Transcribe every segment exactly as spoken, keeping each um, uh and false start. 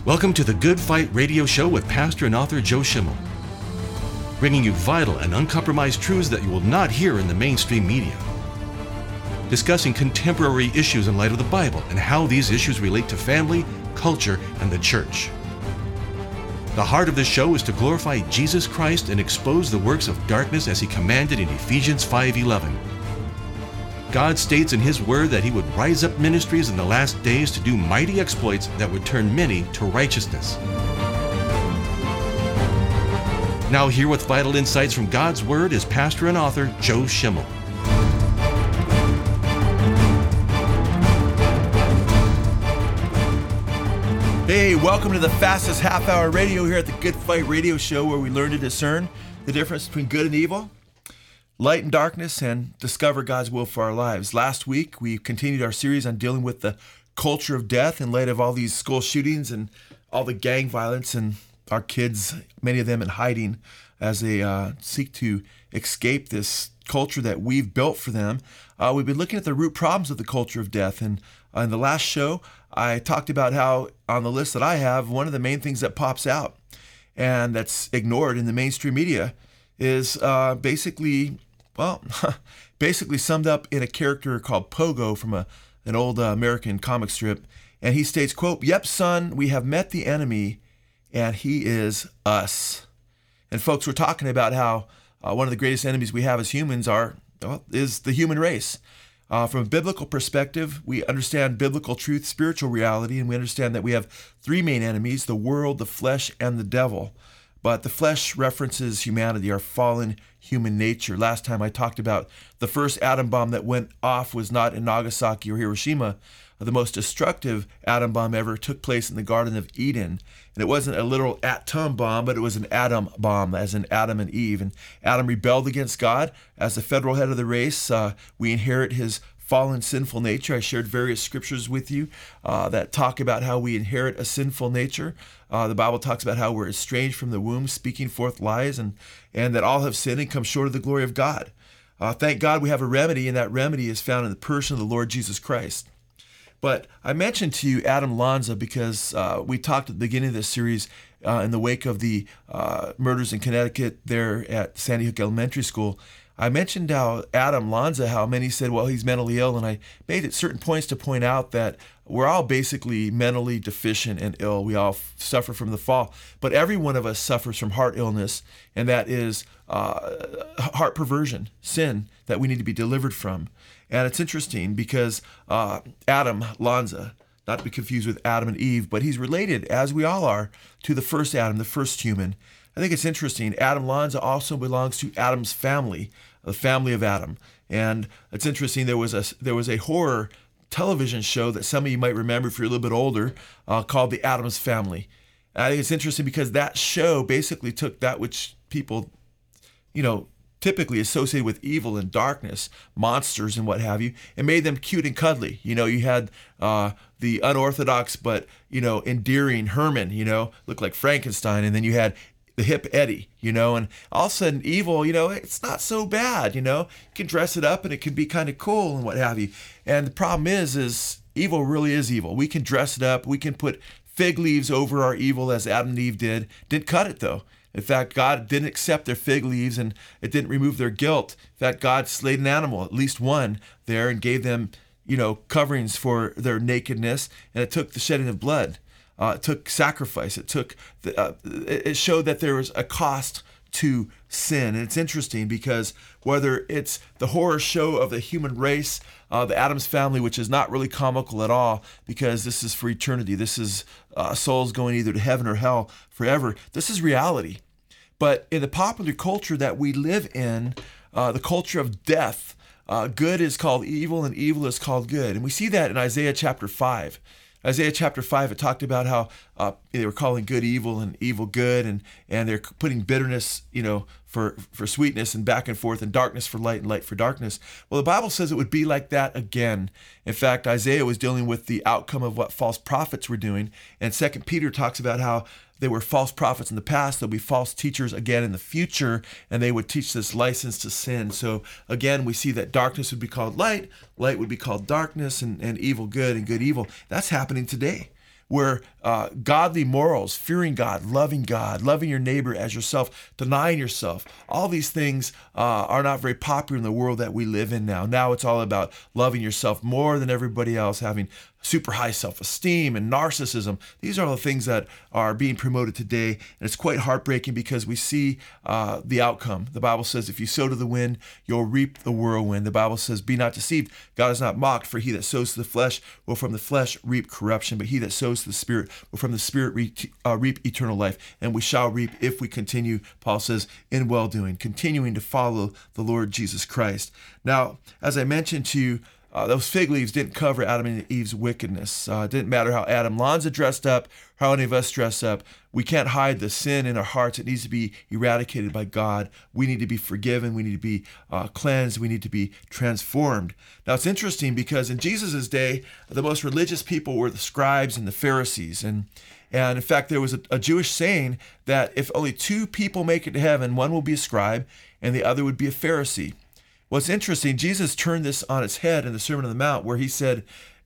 Welcome to the Good Fight Radio Show with pastor and author Joe Schimmel, bringing you vital and uncompromised truths that you will not hear in the mainstream media, discussing contemporary issues in light of the Bible and how these issues relate to family, culture, and the church. The heart of the show is to glorify Jesus Christ and expose the works of darkness as he commanded in Ephesians five eleven. God states in his word that he would rise up ministries in the last days to do mighty exploits that would turn many to righteousness. Now here with vital insights from God's word is pastor and author Joe Schimmel. Hey, welcome to the fastest half hour radio here at the Good Fight Radio Show, where we learn to discern the difference between good and evil, light and darkness, and discover God's will for our lives. Last week, we continued our series on dealing with the culture of death in light of all these school shootings and all the gang violence and our kids, many of them in hiding as they uh, seek to escape this culture that we've built for them. Uh, we've been looking at the root problems of the culture of death. And uh, in the last show, I talked about how on the list that I have, one of the main things that pops out and that's ignored in the mainstream media is uh, basically, well, basically summed up in a character called Pogo from a, an old uh, American comic strip. And he states, quote, "Yep, son, we have met the enemy and he is us." And folks, we're talking about how uh, one of the greatest enemies we have as humans are, well, is the human race. Uh, from a biblical perspective, we understand biblical truth, spiritual reality, and we understand that we have three main enemies: the world, the flesh, and the devil. But the flesh references humanity, our fallen human nature. Last time I talked about the first atom bomb that went off was not in Nagasaki or Hiroshima. The most destructive atom bomb ever took place in the Garden of Eden. And it wasn't a literal atom bomb, but it was an atom bomb, as in Adam and Eve. And Adam rebelled against God. As the federal head of the race, uh, we inherit his fallen sinful nature. I shared various scriptures with you uh, that talk about how we inherit a sinful nature. Uh, the Bible talks about how we're estranged from the womb, speaking forth lies, and, and that all have sinned and come short of the glory of God. Uh, thank God we have a remedy, and that remedy is found in the person of the Lord Jesus Christ. But I mentioned to you Adam Lanza because uh, we talked at the beginning of this series uh, in the wake of the uh, murders in Connecticut there at Sandy Hook Elementary School. I mentioned how Adam Lanza, how many said, well, he's mentally ill, and I made it certain points to point out that we're all basically mentally deficient and ill. We all f- suffer from the fall, but every one of us suffers from heart illness, and that is uh, heart perversion, sin that we need to be delivered from. And it's interesting because uh, Adam Lanza, not to be confused with Adam and Eve, but he's related, as we all are, to the first Adam, the first human. I think it's interesting. Adam Lanza also belongs to Adam's family, the family of Adam. And it's interesting, there was a, there was a horror television show that some of you might remember if you're a little bit older, uh, called The Addams Family. And I think it's interesting because that show basically took that which people, you know, typically associated with evil and darkness, monsters and what have you, and made them cute and cuddly. You know, you had uh, the unorthodox but, you know, endearing Herman, you know, looked like Frankenstein, and then you had the hip Eddie, you know, and all of a sudden evil, you know, it's not so bad, you know. You can dress it up and it can be kind of cool and what have you. And the problem is, is evil really is evil. We can dress it up. We can put fig leaves over our evil as Adam and Eve did. Didn't cut it though. In fact, God didn't accept their fig leaves and it didn't remove their guilt. In fact, God slayed an animal, at least one there, and gave them, you know, coverings for their nakedness, and it took the shedding of blood. Uh, it took sacrifice. It took. The, uh, it showed that there was a cost to sin. And it's interesting because whether it's the horror show of the human race, uh, the Addams Family, which is not really comical at all because this is for eternity. This is uh, souls going either to heaven or hell forever. This is reality. But in the popular culture that we live in, uh, the culture of death, uh, good is called evil and evil is called good. And we see that in Isaiah chapter five. Isaiah chapter five, it talked about how uh, they were calling good evil and evil good, and, and they're putting bitterness, you know, for, for sweetness and back and forth, and darkness for light and light for darkness. Well, the Bible says it would be like that again. In fact, Isaiah was dealing with the outcome of what false prophets were doing, and Second Peter talks about how they were false prophets in the past. There'll be false teachers again in the future, and they would teach this license to sin. So again, we see that darkness would be called light, light would be called darkness, and, and evil good, and good evil. That's happening today. where uh, godly morals, fearing God, loving God, loving your neighbor as yourself, denying yourself, all these things uh, are not very popular in the world that we live in now. Now it's all about loving yourself more than everybody else, having super high self-esteem and narcissism. These are all the things that are being promoted today, and it's quite heartbreaking because we see uh, the outcome. The Bible says, if you sow to the wind, you'll reap the whirlwind. The Bible says, be not deceived. God is not mocked, for he that sows to the flesh will from the flesh reap corruption, but he that sows to the Spirit will from the Spirit reap, uh, reap eternal life. And we shall reap if we continue, Paul says, in well-doing, continuing to follow the Lord Jesus Christ. Now, as I mentioned to you, Uh, those fig leaves didn't cover Adam and Eve's wickedness. Uh, it didn't matter how Adam Lanza dressed up, how any of us dress up. We can't hide the sin in our hearts. It needs to be eradicated by God. We need to be forgiven. We need to be uh, cleansed. We need to be transformed. Now, it's interesting because in Jesus' day, the most religious people were the scribes and the Pharisees. And, and in fact, there was a, a Jewish saying that if only two people make it to heaven, one will be a scribe and the other would be a Pharisee. What's interesting, Jesus turned this on its head in the Sermon on the Mount, where he said,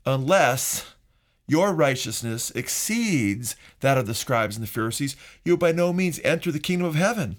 unless your righteousness exceeds that of the scribes and the Pharisees, you will by no means enter the kingdom of heaven.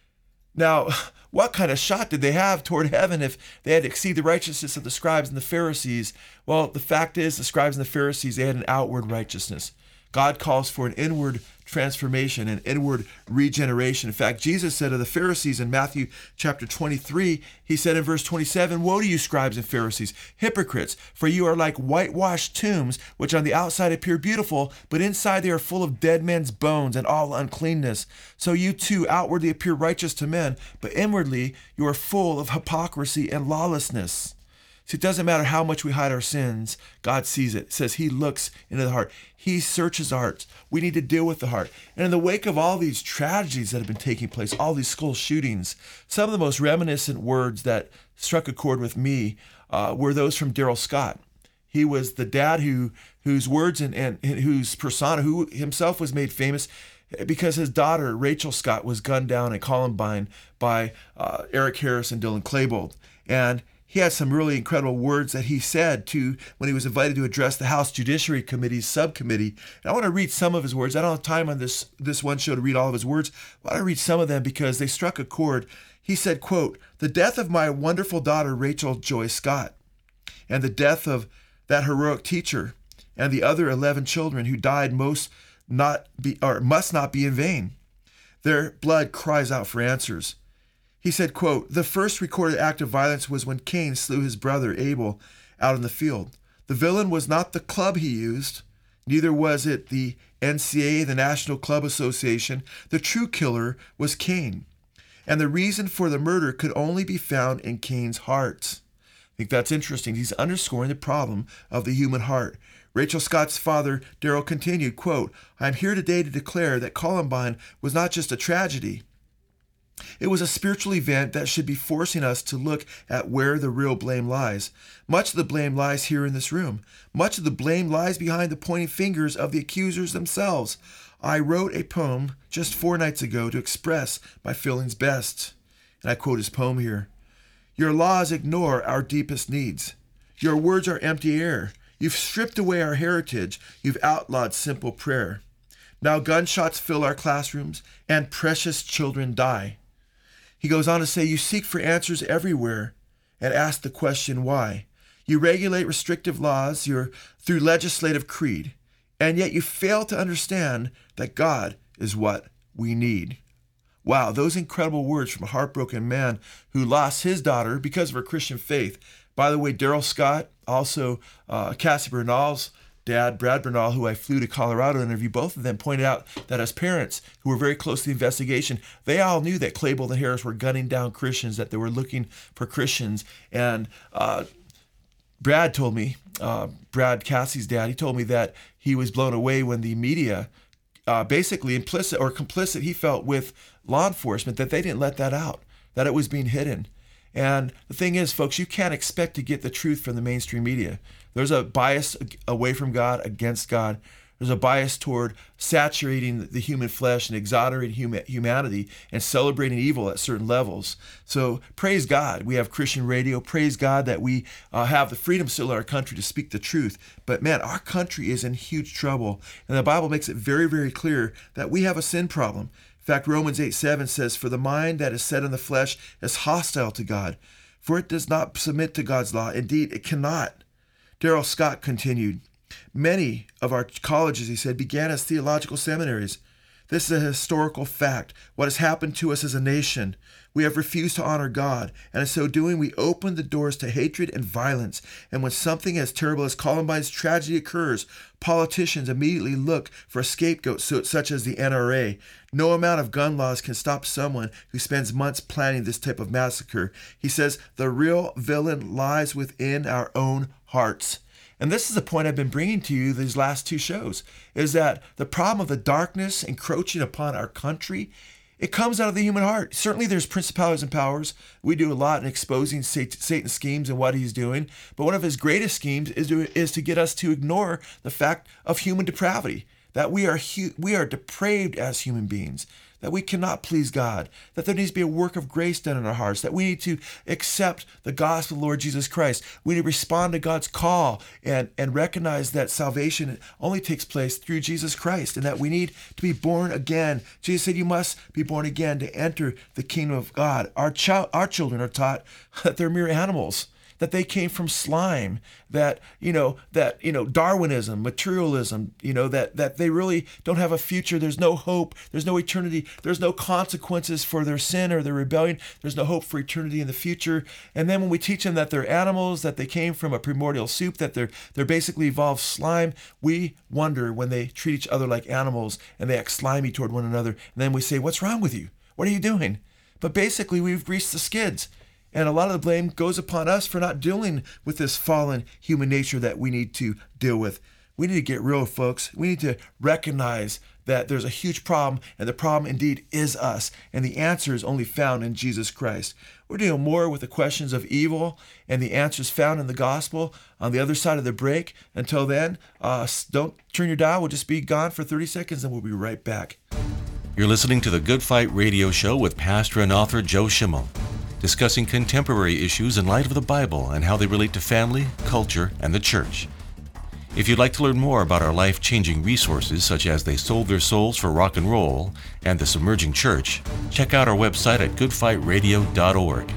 Now, what kind of shot did they have toward heaven if they had to exceed the righteousness of the scribes and the Pharisees? Well, the fact is, the scribes and the Pharisees, they had an outward righteousness. God calls for an inward transformation, an inward regeneration. In fact, Jesus said of the Pharisees in Matthew chapter twenty-three, he said in verse twenty-seven, woe to you, scribes and Pharisees, hypocrites, for you are like whitewashed tombs, which on the outside appear beautiful, but inside they are full of dead men's bones and all uncleanness. So you too outwardly appear righteous to men, but inwardly you are full of hypocrisy and lawlessness. See, it doesn't matter how much we hide our sins, God sees it. It says he looks into the heart. He searches hearts. We need to deal with the heart. And in the wake of all these tragedies that have been taking place, all these school shootings, some of the most reminiscent words that struck a chord with me uh, were those from Darrell Scott. He was the dad who whose words and, and, and whose persona, who himself was made famous because his daughter, Rachel Scott, was gunned down at Columbine by uh, Eric Harris and Dylan Klebold. And he had some really incredible words that he said to when he was invited to address the House Judiciary Committee's subcommittee. And I want to read some of his words. I don't have time on this, this one show to read all of his words. I want to read some of them because they struck a chord. He said, quote, the death of my wonderful daughter, Rachel Joy Scott, and the death of that heroic teacher and the other eleven children who died most not be or must not be in vain. Their blood cries out for answers. He said, quote, the first recorded act of violence was when Cain slew his brother Abel out in the field. The villain was not the club he used, neither was it the N C A A, the National Club Association. The true killer was Cain. And the reason for the murder could only be found in Cain's heart. I think that's interesting. He's underscoring the problem of the human heart. Rachel Scott's father, Darrell, continued, quote, I'm here today to declare that Columbine was not just a tragedy. It was a spiritual event that should be forcing us to look at where the real blame lies. Much of the blame lies here in this room. Much of the blame lies behind the pointing fingers of the accusers themselves. I wrote a poem just four nights ago to express my feelings best. And I quote his poem here. Your laws ignore our deepest needs. Your words are empty air. You've stripped away our heritage. You've outlawed simple prayer. Now gunshots fill our classrooms and precious children die. He goes on to say, you seek for answers everywhere and ask the question why. You regulate restrictive laws you're, through legislative creed, and yet you fail to understand that God is what we need. Wow, those incredible words from a heartbroken man who lost his daughter because of her Christian faith. By the way, Darrell Scott, also uh, Cassie Bernal's dad, Brad Bernal, who I flew to Colorado to interview, both of them pointed out that as parents who were very close to the investigation, they all knew that Klebold and Harris were gunning down Christians, that they were looking for Christians. And uh, Brad told me, uh, Brad Cassie's dad, he told me that he was blown away when the media uh, basically implicit or complicit, he felt, with law enforcement, that they didn't let that out, that it was being hidden. And the thing is, folks, you can't expect to get the truth from the mainstream media. There's a bias away from God, against God. There's a bias toward saturating the human flesh and exonerating hum- humanity and celebrating evil at certain levels. So praise God, we have Christian radio. Praise God that we uh, have the freedom still in our country to speak the truth. But man, our country is in huge trouble. And the Bible makes it very, very clear that we have a sin problem. In fact, Romans eight seven says, "For the mind that is set on the flesh is hostile to God, for it does not submit to God's law. Indeed, it cannot." Darrell Scott continued, "Many of our colleges," he said, "began as theological seminaries. This is a historical fact. What has happened to us as a nation? We have refused to honor God, and in so doing, we open the doors to hatred and violence. And when something as terrible as Columbine's tragedy occurs, politicians immediately look for a scapegoat such as the N R A. No amount of gun laws can stop someone who spends months planning this type of massacre." He says, "The real villain lies within our own hearts." And this is the point I've been bringing to you these last two shows, is that the problem of the darkness encroaching upon our country, it comes out of the human heart. Certainly there's principalities and powers. We do a lot in exposing Satan's schemes and what he's doing. But one of his greatest schemes is to, is to get us to ignore the fact of human depravity, that we are hu- we are depraved as human beings, that we cannot please God, that there needs to be a work of grace done in our hearts, that we need to accept the gospel of the Lord Jesus Christ. We need to respond to God's call and, and recognize that salvation only takes place through Jesus Christ, and that we need to be born again. Jesus said you must be born again to enter the kingdom of God. Our, child, our children are taught that they're mere animals, that they came from slime, that, you know, that, you know, Darwinism, materialism, you know, that, that they really don't have a future. There's no hope. There's no eternity. There's no consequences for their sin or their rebellion. There's no hope for eternity in the future. And then when we teach them that they're animals, that they came from a primordial soup, that they're, they're basically evolved slime, we wonder when they treat each other like animals and they act slimy toward one another. And then we say, what's wrong with you? What are you doing? But basically we've greased the skids. And a lot of the blame goes upon us for not dealing with this fallen human nature that we need to deal with. We need to get real, folks. We need to recognize that there's a huge problem, and the problem indeed is us. And the answer is only found in Jesus Christ. We're dealing more with the questions of evil and the answers found in the gospel on the other side of the break. Until then, uh, don't turn your dial. We'll just be gone for thirty seconds, and we'll be right back. You're listening to the Good Fight Radio Show with pastor and author Joe Schimmel, discussing contemporary issues in light of the Bible and how they relate to family, culture, and the church. If you'd like to learn more about our life-changing resources, such as They Sold Their Souls for Rock and Roll and The Submerging Church, check out our website at good fight radio dot org.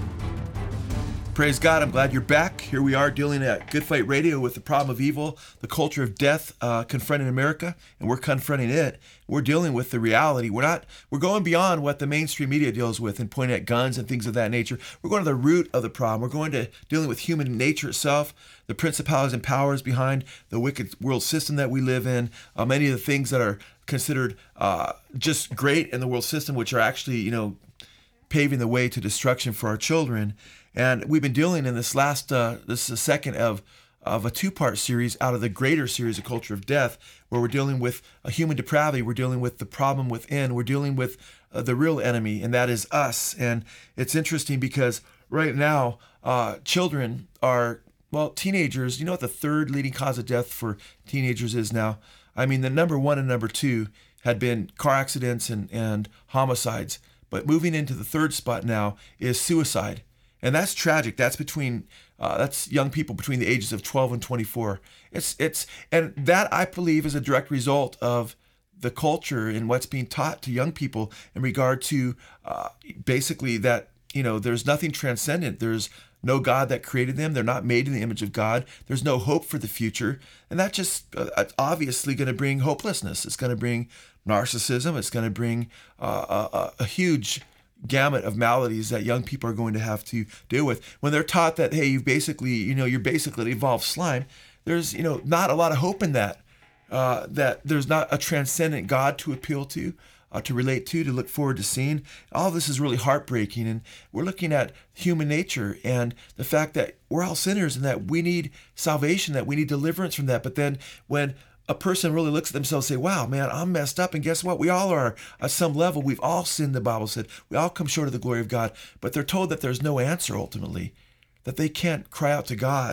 Praise God, I'm glad you're back. Here we are dealing at Good Fight Radio with the problem of evil, the culture of death uh, confronting America, and we're confronting it. We're dealing with the reality. We're not, we're going beyond what the mainstream media deals with and pointing at guns and things of that nature. We're going to the root of the problem. We're going to dealing with human nature itself, the principalities and powers behind the wicked world system that we live in, uh, many of the things that are considered uh, just great in the world system, which are actually, you know, paving the way to destruction for our children. And we've been dealing in this last, uh, this is the second of of a two-part series out of the greater series of Culture of Death, where we're dealing with a human depravity, we're dealing with the problem within, we're dealing with uh, the real enemy, and that is us. And it's interesting because right now, uh, children are, well, teenagers, you know what the third leading cause of death for teenagers is now? I mean, the number one and number two had been car accidents and, and homicides, but moving into the third spot now is suicide. And that's tragic. That's between uh, that's young people between the ages of twelve and twenty-four. It's it's and that I believe is a direct result of the culture and what's being taught to young people in regard to uh, basically that, you know, there's nothing transcendent. There's no God that created them. They're not made in the image of God. There's no hope for the future, and that just uh, obviously going to bring hopelessness. It's going to bring narcissism. It's going to bring uh, a, a huge gamut of maladies that young people are going to have to deal with when they're taught that, hey, you basically, you know, you're basically evolved slime. There's, you know, not a lot of hope in that, uh, that there's not a transcendent God to appeal to, uh, to relate to, to look forward to seeing. All of this is really heartbreaking. And we're looking at human nature and the fact that we're all sinners and that we need salvation, that we need deliverance from that. But then when a person really looks at themselves and say, wow, man, I'm messed up. And guess what? We all are at some level. We've all sinned, the Bible said. We all come short of the glory of God. But they're told that there's no answer ultimately, that they can't cry out to God.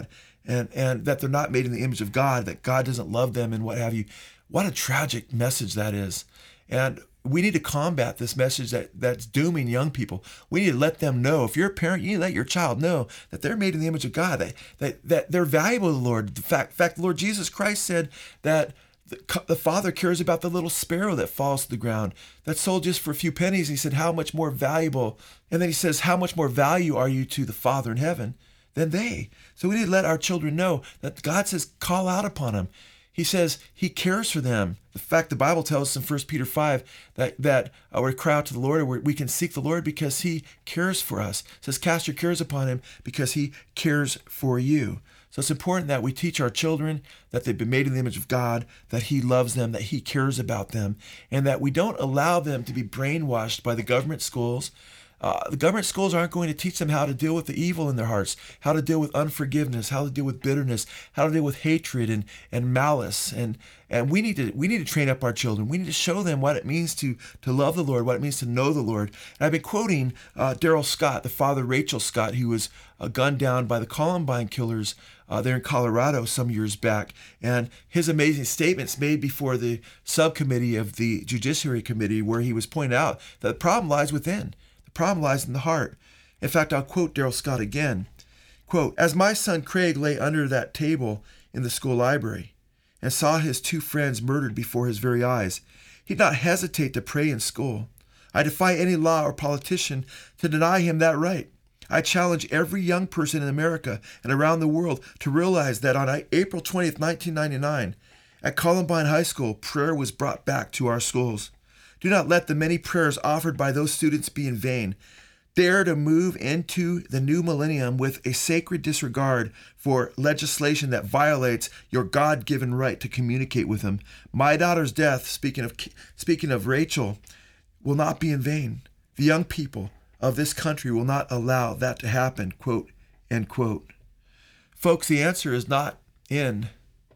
and, and that they're not made in the image of God, that God doesn't love them and what have you. What a tragic message that is. And we need to combat this message that, that's dooming young people. We need to let them know, if you're a parent, you need to let your child know that they're made in the image of God, that, that, that they're valuable to the Lord. The fact, in fact, the Lord Jesus Christ said that the, the Father cares about the little sparrow that falls to the ground, that's sold just for a few pennies. He said, how much more valuable, and then he says, how much more value are you to the Father in heaven than they? So we need to let our children know that God says, call out upon them. He says he cares for them. In fact, the Bible tells us in First Peter five that, that uh, we cry out to the Lord, or we can seek the Lord because he cares for us. It says, cast your cares upon him because he cares for you. So it's important that we teach our children that they've been made in the image of God, that he loves them, that he cares about them, and that we don't allow them to be brainwashed by the government schools. Uh, the government schools aren't going to teach them how to deal with the evil in their hearts, how to deal with unforgiveness, how to deal with bitterness, how to deal with hatred and, and malice. And, and we need to we need to train up our children. We need to show them what it means to, to love the Lord, what it means to know the Lord. And I've been quoting uh, Darrell Scott, the father of Rachel Scott, who was uh, gunned down by the Columbine killers uh, there in Colorado some years back. And his amazing statements made before the subcommittee of the Judiciary Committee, where he was pointing out that the problem lies within. The problem lies in the heart. In fact, I'll quote Darrell Scott again. Quote, as my son Craig lay under that table in the school library and saw his two friends murdered before his very eyes, he did not hesitate to pray in school. I defy any law or politician to deny him that right. I challenge every young person in America and around the world to realize that on April twentieth, nineteen ninety-nine, at Columbine High School, prayer was brought back to our schools. Do not let the many prayers offered by those students be in vain. Dare to move into the new millennium with a sacred disregard for legislation that violates your God-given right to communicate with him. My daughter's death, speaking of speaking of Rachel, will not be in vain. The young people of this country will not allow that to happen, quote, end quote. Folks, the answer is not in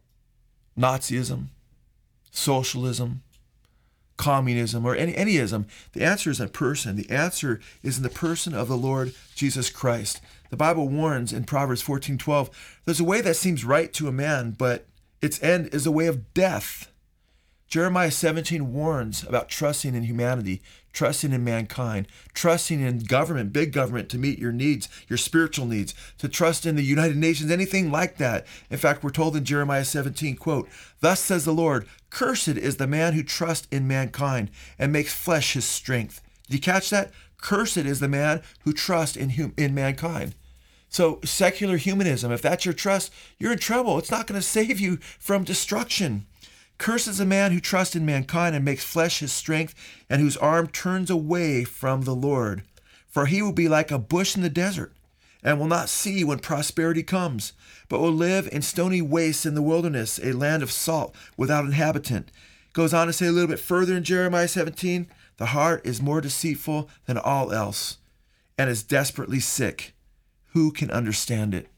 Nazism, socialism, communism, or any, any ism. The answer is in person. The answer is in the person of the Lord Jesus Christ. The Bible warns in Proverbs fourteen twelve, there's a way that seems right to a man, but its end is a way of death. Jeremiah seventeen warns about trusting in humanity, trusting in mankind, trusting in government, big government, to meet your needs, your spiritual needs, to trust in the United Nations, anything like that. In fact, we're told in Jeremiah seventeen, quote, thus says the Lord, cursed is the man who trusts in mankind and makes flesh his strength. Did you catch that? Cursed is the man who trusts in, hum- in mankind. So secular humanism, if that's your trust, you're in trouble. It's not going to save you from destruction. Cursed is a man who trusts in mankind and makes flesh his strength, and whose arm turns away from the Lord. For he will be like a bush in the desert, and will not see when prosperity comes, but will live in stony wastes in the wilderness, a land of salt without inhabitant. Goes on to say a little bit further in Jeremiah seventeen, the heart is more deceitful than all else, and is desperately sick. Who can understand it?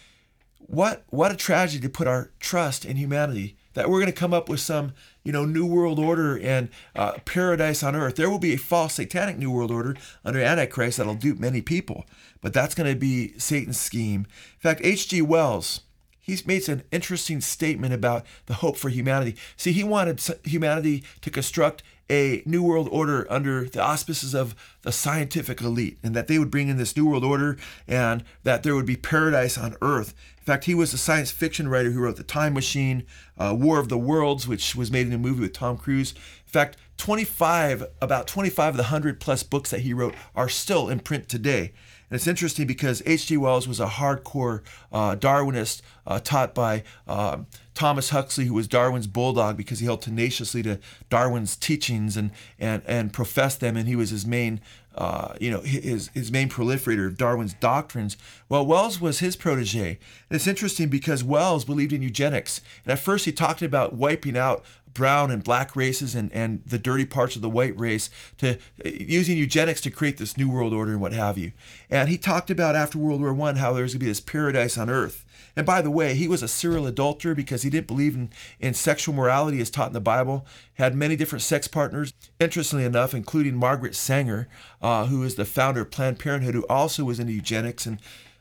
What, what a tragedy to put our trust in humanity, that we're going to come up with some, you know, new world order and uh, paradise on earth. There will be a false satanic new world order under Antichrist that'll dupe many people, but that's going to be Satan's scheme. In fact, H G Wells, he's made an interesting statement about the hope for humanity. See, he wanted humanity to construct a new world order under the auspices of the scientific elite, and that they would bring in this new world order and that there would be paradise on earth. In fact, he was a science fiction writer who wrote The Time Machine, uh, War of the Worlds, which was made in a movie with Tom Cruise. In fact, twenty-five, about twenty-five of the one hundred plus books that he wrote are still in print today. And it's interesting because H G Wells was a hardcore uh, Darwinist uh, taught by uh, Thomas Huxley, who was Darwin's bulldog because he held tenaciously to Darwin's teachings and and and professed them, and he was his main uh, you know his his main proliferator of Darwin's doctrines. Well, Wells was his protege, and it's interesting because Wells believed in eugenics, and at first he talked about wiping out brown and black races and, and the dirty parts of the white race, to using eugenics to create this new world order and what have you. And he talked about after World War One how there's going to be this paradise on earth. And by the way, he was a serial adulterer because he didn't believe in, in sexual morality as taught in the Bible, had many different sex partners, interestingly enough, including Margaret Sanger, uh, who is the founder of Planned Parenthood, who also was into eugenics. And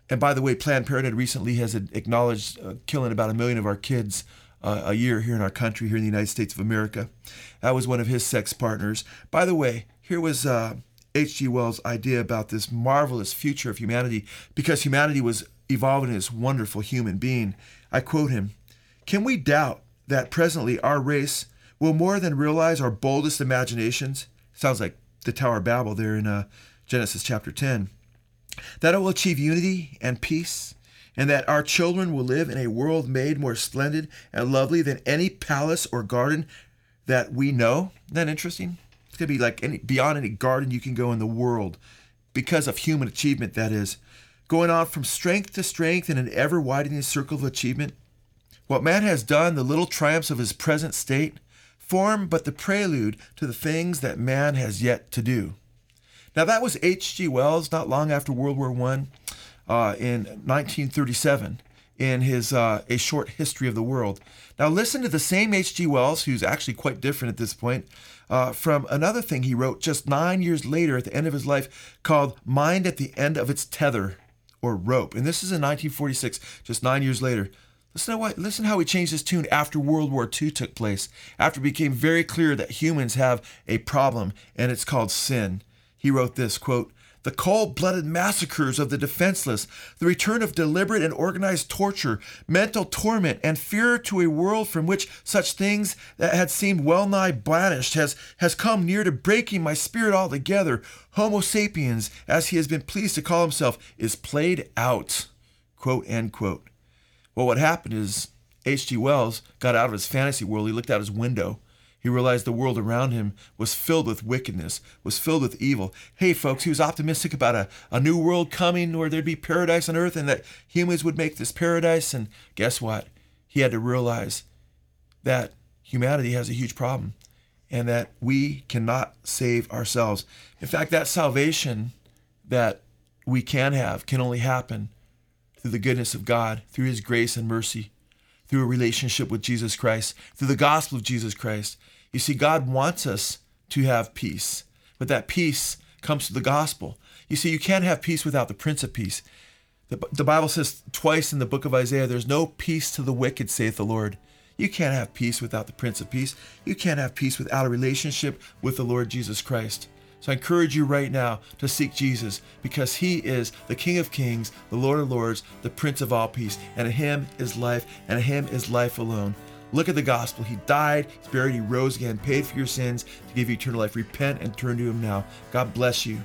And by the way, Planned Parenthood recently has acknowledged uh, killing about a million of our kids uh, a year here in our country, here in the United States of America. That was one of his sex partners. By the way, here was uh, H G Wells' idea about this marvelous future of humanity, because humanity was evolving into this wonderful human being. I quote him, "Can we doubt that presently our race will more than realize our boldest imaginations?" Sounds like the Tower of Babel there in uh, Genesis chapter ten. "That it will achieve unity and peace, and that our children will live in a world made more splendid and lovely than any palace or garden that we know." Isn't that interesting? It's going to be like any beyond any garden you can go in the world, because of human achievement, that is. Going on from strength to strength in an ever-widening circle of achievement. What man has done, the little triumphs of his present state, form but the prelude to the things that man has yet to do. Now that was H G Wells not long after World War One, uh, in nineteen thirty-seven, in his uh, A Short History of the World. Now listen to the same H G Wells, who's actually quite different at this point, uh, from another thing he wrote just nine years later at the end of his life called Mind at the End of Its Tether, or Rope. And this is in nineteen forty-six, just nine years later. Listen to what, listen how he changed his tune after World War Two took place, after it became very clear that humans have a problem, and it's called sin. He wrote this, quote, "The cold-blooded massacres of the defenseless, the return of deliberate and organized torture, mental torment, and fear to a world from which such things that had seemed well-nigh banished has, has come near to breaking my spirit altogether. Homo sapiens, as he has been pleased to call himself, is played out." Quote, end quote. Well, what happened is H G Wells got out of his fantasy world. He looked out his window. He realized the world around him was filled with wickedness, was filled with evil. Hey, folks, he was optimistic about a, a new world coming where there'd be paradise on earth and that humans would make this paradise. And guess what? He had to realize that humanity has a huge problem and that we cannot save ourselves. In fact, that salvation that we can have can only happen through the goodness of God, through his grace and mercy, through a relationship with Jesus Christ, through the gospel of Jesus Christ. You see, God wants us to have peace, but that peace comes through the gospel. You see, you can't have peace without the Prince of Peace. The, the Bible says twice in the book of Isaiah, "There's no peace to the wicked, saith the Lord." You can't have peace without the Prince of Peace. You can't have peace without a relationship with the Lord Jesus Christ. So I encourage you right now to seek Jesus, because he is the King of Kings, the Lord of Lords, the Prince of all peace. And in him is life, and in him is life alone. Look at the gospel. He died, he's buried, he rose again, paid for your sins to give you eternal life. Repent and turn to him now. God bless you.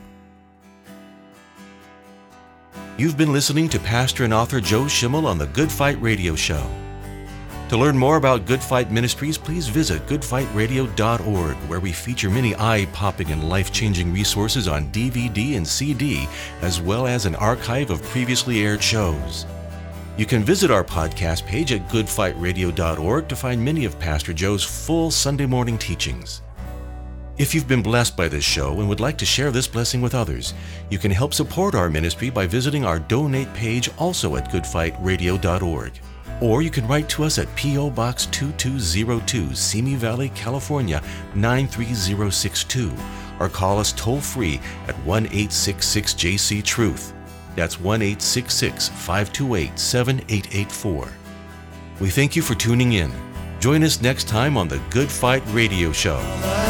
You've been listening to pastor and author Joe Schimmel on the Good Fight Radio Show. To learn more about Good Fight Ministries, please visit good fight radio dot org, where we feature many eye-popping and life-changing resources on D V D and C D, as well as an archive of previously aired shows. You can visit our podcast page at good fight radio dot org to find many of Pastor Joe's full Sunday morning teachings. If you've been blessed by this show and would like to share this blessing with others, you can help support our ministry by visiting our donate page also at good fight radio dot org. Or you can write to us at P O Box two two zero two, Simi Valley, California nine three zero six two, or call us toll-free at one eight six six J C Truth. That's one eight six six, five two eight, seven eight eight four. We thank you for tuning in. Join us next time on the Good Fight Radio Show.